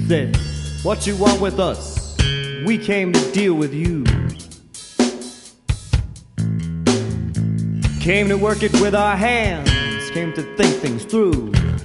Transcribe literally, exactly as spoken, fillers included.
said, what you want with us? We came to deal with you. Came to work it with our hands, came to think things through.